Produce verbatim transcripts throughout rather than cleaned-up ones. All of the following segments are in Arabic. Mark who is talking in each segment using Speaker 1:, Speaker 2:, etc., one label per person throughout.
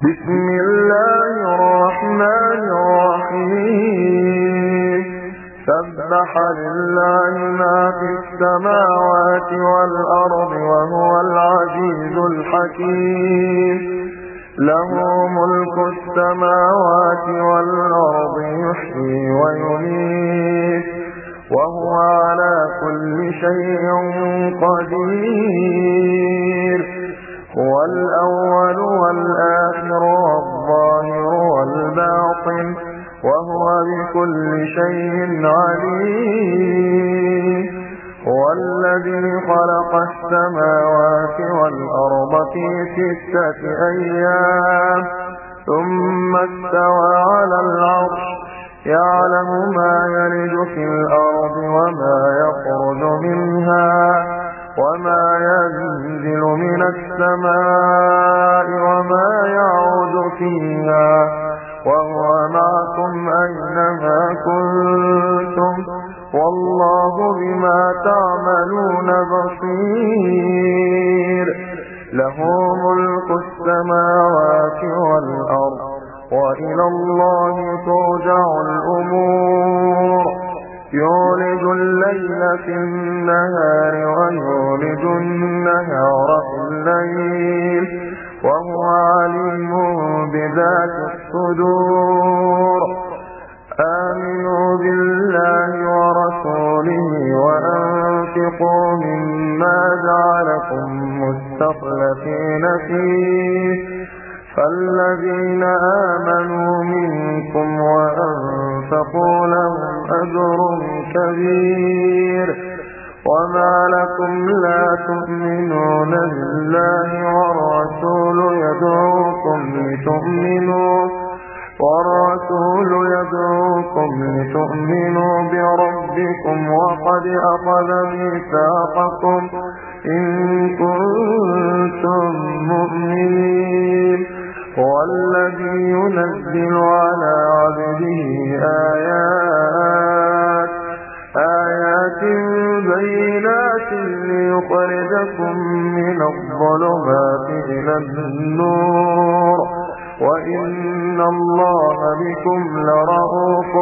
Speaker 1: بسم الله الرحمن الرحيم سبح لله ما في السماوات والأرض وهو العزيز الحكيم له ملك السماوات والأرض يحيي ويميت وهو على كل شيء قدير هو الأول والآخر والظاهر والباطن وهو بكل شيء عليم هو الذي خلق السماوات والأرض في ستة أيام ثم استوى على العرش يعلم ما يلج في الأرض وما يخرج منها وما ينزل من السماء وما يعود فيها وهو معكم أينما كنتم والله بما تعملون بصير له ملك السماوات والأرض وإلى الله ترجع الأمور يولج الليل في النهار ويولج النهار في الليل وهو عليم بذات الصدور آمنوا بالله ورسوله وأنفقوا مما جعلكم مستخلفين فيه فالذين آمنوا منكم وأنفقوا لهم أجر كبير وما لكم لا تؤمنون بالله والرسول يدعوكم لتؤمنوا والرسول يدعوكم لتؤمنوا بربكم وقد أخذ ميثاقكم إن كنتم مؤمنين هو الذي ينزل على عبده آيات آيات بينات ليخرجكم من الظلمات إلى النور وإن الله بكم لرءوف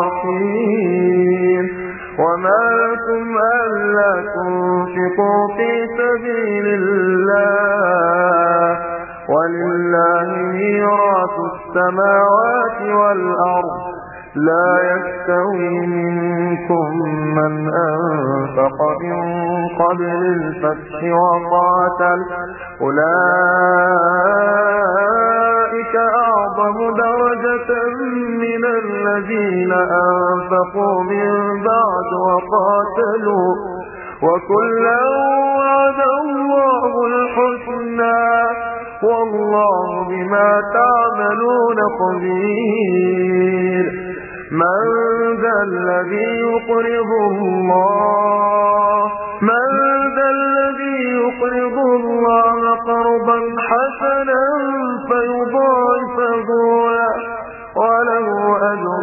Speaker 1: رحيم وما لكم ألا تنفقوا في سبيل الله ولله ميراث السماوات والأرض لا يستوي منكم من أنفق من قبل الفتح وقاتل أولئك أعظم درجة من الذين أنفقوا من بعد وقاتلوا وكلا وعد الله الحسنى والله بما تعملون خبير من ذا الذي يقرض الله من ذا الذي يقرض الله قرضا حسنا فيضاعفه وله أجر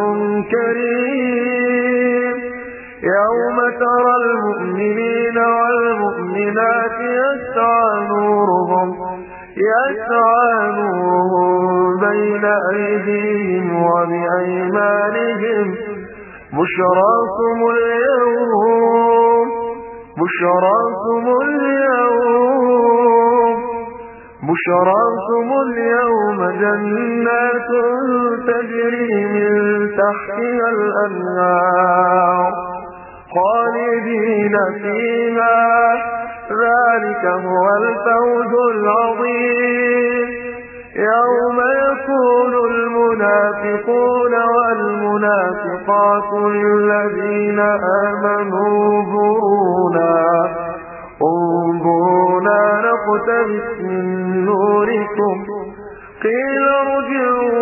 Speaker 1: كريم يوم ترى المؤمنين والمؤمنات يسعى نورهم يسعى نورهم بين أيديهم وبأيمانهم بشراكم اليوم بشراكم اليوم بشراكم اليوم جنات تجري من تحتها الأنهار خالدين فيها ذلك هو الفوز العظيم يوم يكون المنافقون والمنافقات للذين آمنوا انظرونا انظرونا نقتبس من نوركم قيل ارجعوا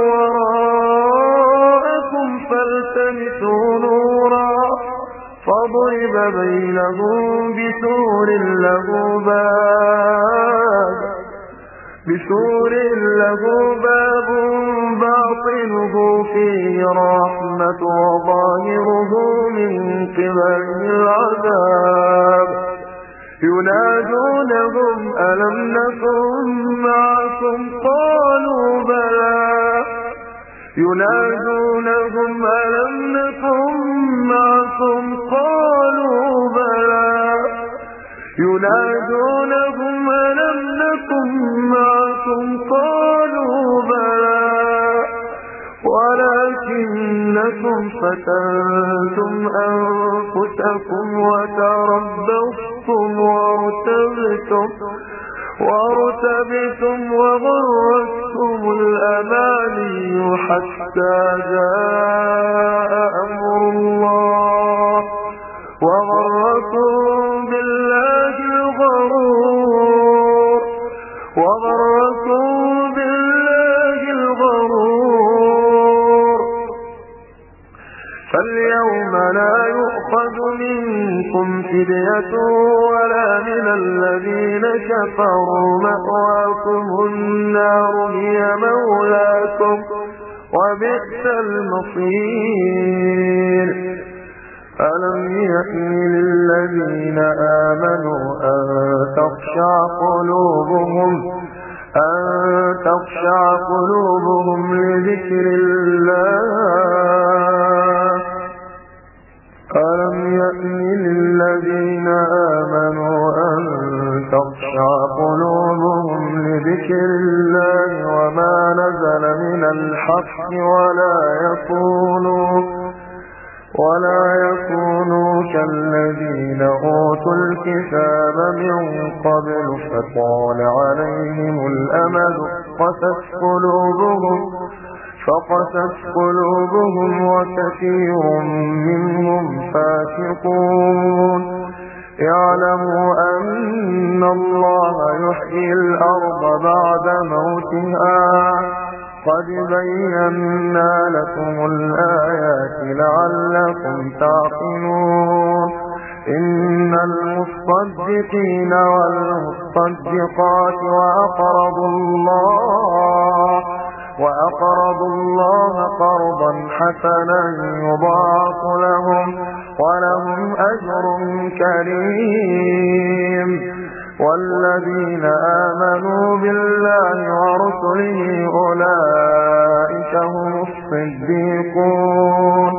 Speaker 1: وراءكم فالتمسوا نورا فضرب بينهم بسور له باب بسور له باب باطنه فيه رحمة وظاهره من قبل العذاب ينادونهم ألم نكن معكم قالوا بلى ينادونهم ألم نكن معكم قالوا بلى ينادونهم ألم نكن معكم قالوا بلى ولكنكم فتنتم أنفسكم وتربصتم وارتبتم وارتبتم وغرتكم الأماني حتى جاء أمر الله وغركم بالله الغرور وغركم بالله الغرور فاليوم لا يؤخذ منكم فدية ولا من الذين كفروا مأواكم النار هي مولاكم وبئس المصير ألم يأن للذين آمنوا أن تخشع قلوبهم أن تخشع قلوبهم لذكر الله ألم يأن للذين آمنوا أن تخشع قلوبهم لذكر الله وما نزل من الحق ولا يكونوا ولا يكونوا كالذين أوتوا الكتاب من قبل فطال عليهم الأمد قست قلوبهم فقست قلوبهم وكثير منهم فاسقون اعلموا أن الله يحيي الأرض بعد موتها قد بينا لكم الآيات لعلكم تعقلون إن المصدقين والمصدقات وأقرضوا الله وأقرضوا الله قرضا حسنا يضاعف لهم ولهم أجر كريم والذين آمنوا بالله ورسله أولئك هم الصديقون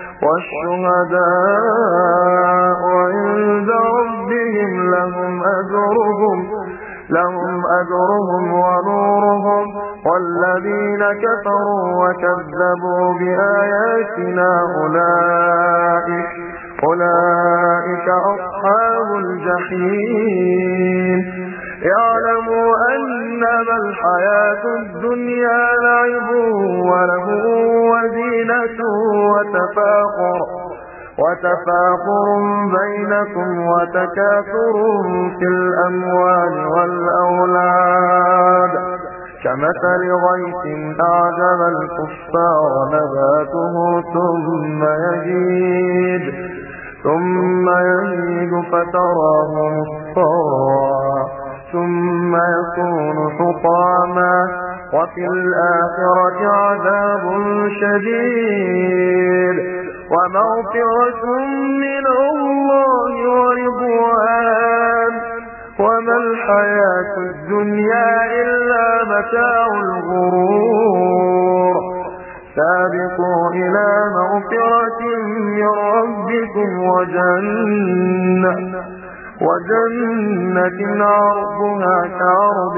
Speaker 1: والشهداء عند ربهم لهم أجرهم لهم أجرهم ونورهم والذين كفروا وكذبوا بآياتنا أولئك أولئك أصحاب الجحيم اعلموا أنما الحياة الدنيا لعب وله وزينة وتفاخر وتفاخر بينكم وتكاثر في الأموال والأولاد كمثل غيث أعجب الكفار نباته ثم يجيد ثم يهيج فتراه مصفرا ثم يكون حطاما وفي الآخرة عذاب شديد ومغفرة من الله ورضوان وما الحياة الدنيا إلا متاع الغرور سابقوا إلى مغفرة من ربكم وجنة وجنة عرضها كعرض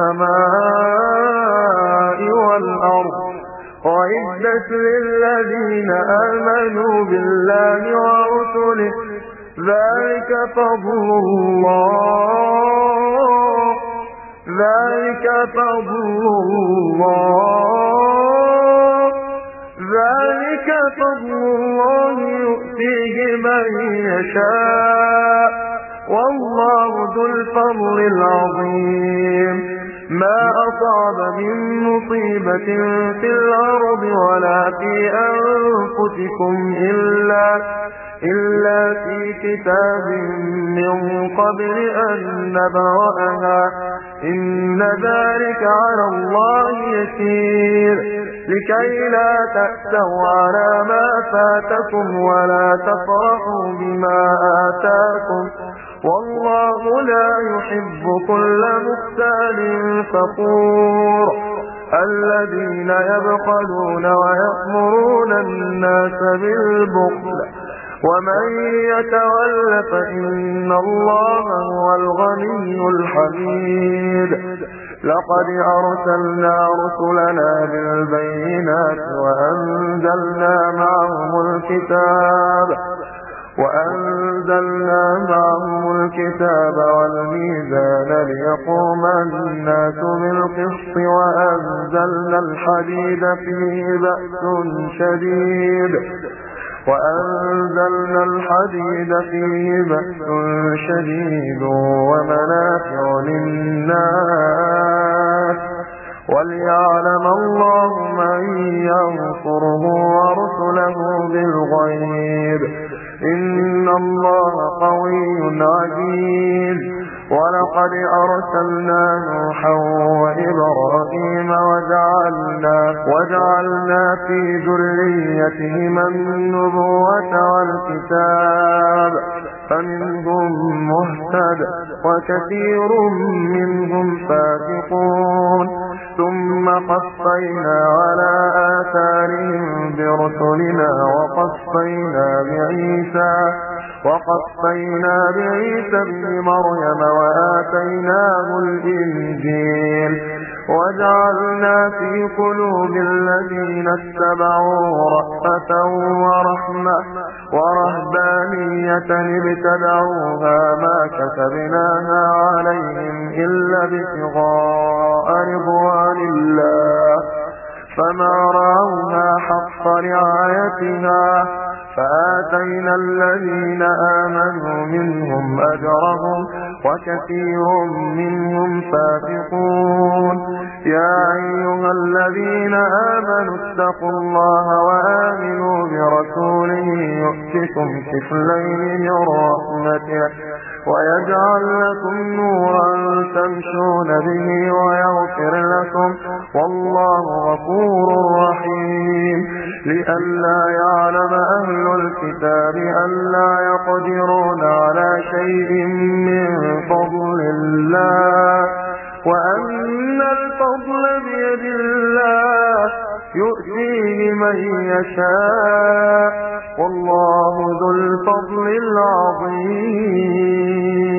Speaker 1: السماء والأرض وعدت للذين آمنوا بالله ورسله ذلك فضل الله ذلك فضل الله ذلك فضل الله يؤتيه من يشاء والله ذو الفضل العظيم ما أصاب من مصيبة في الأرض ولا في أنفسكم إلا إلا في كتاب من قبل أن نبرأها إن ذلك على الله يسير لكي لا تأسوا على ما فاتكم ولا تفرحوا بما آتاكم والله لا يحب كل مختال فخور الذين يبخلون ويأمرون الناس بالبخل ومن يتول فإن الله هو الغني الحميد. لقد أرسلنا رسلنا بالبينات وأنزلنا معهم الكتاب وأنزلنا معهم الكتاب والميزان ليقوم الناس بالقسط وأنزلنا الحديد فيه بأس شديد وأنزلنا الحديد فيه بأس شديد ومنافع للناس وليعلم الله من ينصره ورسله بالغيب إن الله قوي عزيز. ولقد أرسلنا نوحا وإبراهيم وجعلنا, وجعلنا في ذريتهما النبوة والكتاب فمنهم مهتد وكثير منهم فاسقون. ثم قصينا على آثارهم برسلنا وقصينا بعيسى وقصينا بعيسى ابن مريم وآتيناه الإنجيل وجعلنا في قلوب الذين اتبعوا رأفة ورحمة ورهبانية ابتدعوها ما كتبناها عليهم إلا ابتغاء رضوان الله فما رعوها حق رعايتها فآتينا الذين آمنوا منهم أجرهم وكثير منهم فاسقون. يا أيها الذين آمنوا اتقوا الله وآمنوا برسوله يؤتكم كفلين من رحمته ويجعل لكم نورا تمشون به ويغفر لكم والله غفور رحيم. لئلا يعلم أهل الكتاب ألا يقدرون على شيء من فضل الله وأن الفضل بيد الله يؤتيه من يشاء والله ذو الفضل العظيم.